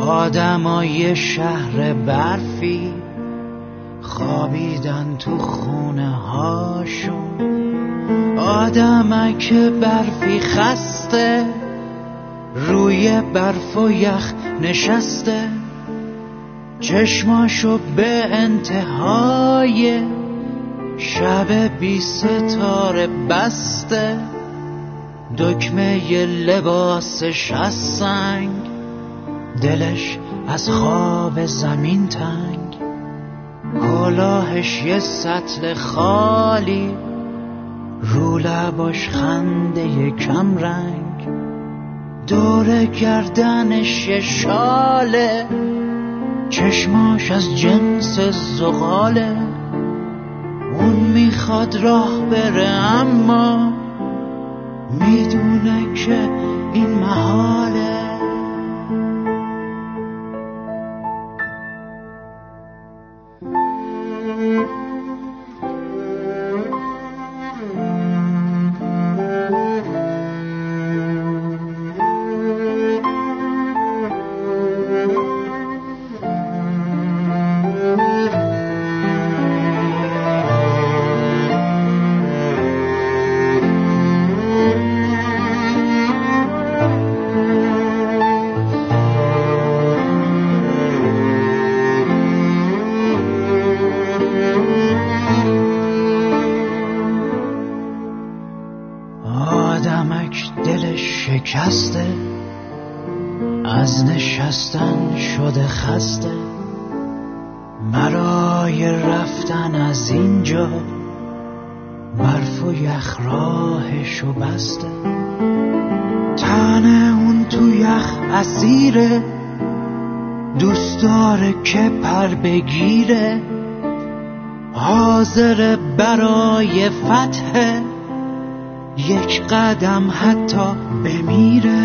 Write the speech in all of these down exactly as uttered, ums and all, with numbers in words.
آدمای شهر برفی خوابیدن تو خونه هاشون، آدمک برفی خسته روی برف و یخ نشسته، چشماشو به انتهای شب بی ستاره بسته، دکمه ی لباسش از سنگ، دلش از خواب زمین تنگ، کلاهش یه سطل خالی، رو لباش خنده ی کم رنگ، دور گردنش یه شاله، چشماش از جنس زغاله. اون میخواد راه بره اما میدونه که این محاله. آدمک دلش شکسته، از نشستن شده خسته، برای رفتن از اینجا برف و یخ راهشو بسته، تن اون تو یخ اسیره، دوست داره که پر بگیره، حاضر برای فتح یک قدم حتی بمیره.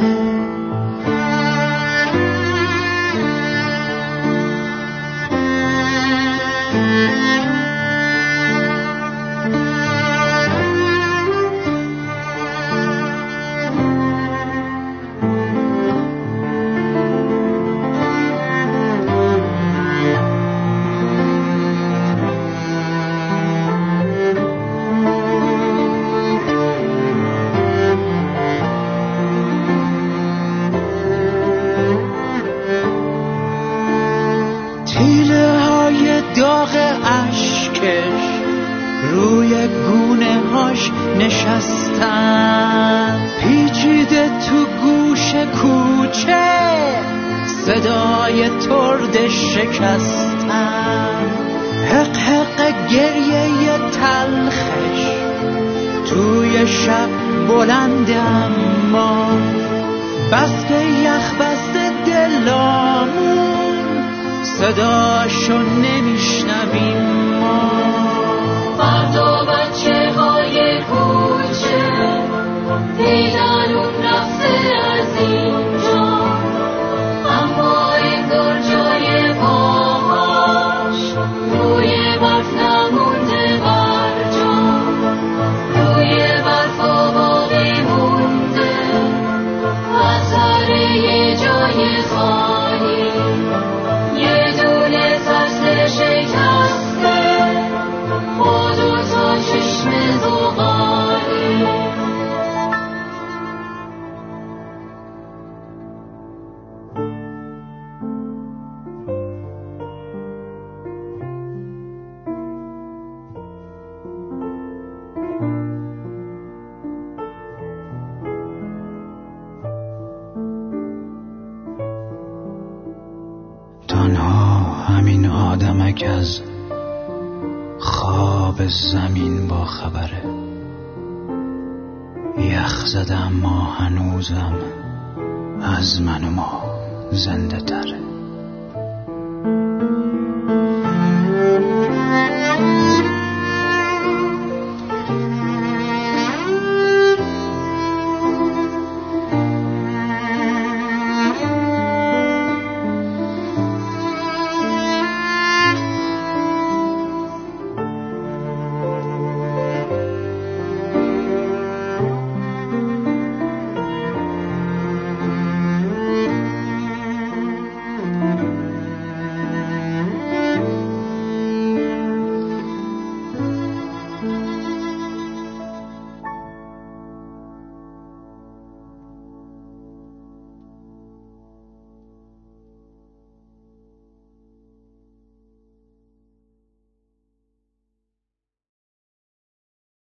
تیره های داغ اشکش روی گونه هاش نشستن، پیچیده تو گوش کوچه صدای ترد شکستن، حق حق گریه تلخش توی شب بلند، اما بس که یخ بسته دلامون صداشو نمیشنویم ما. فردا بچه های کوچه دیدن اون رفته از اینجا، اما انگار جای پاهاش روی برف نمونده برجا، روی برف و باقی مونده اثر یه جای خالی، یه دونه فصل شکسته با دو تا چشم زغالی. تنها همین آدمک از خواب زمین با خبره، یخ زده اما هنوزم از من و ما زنده تره.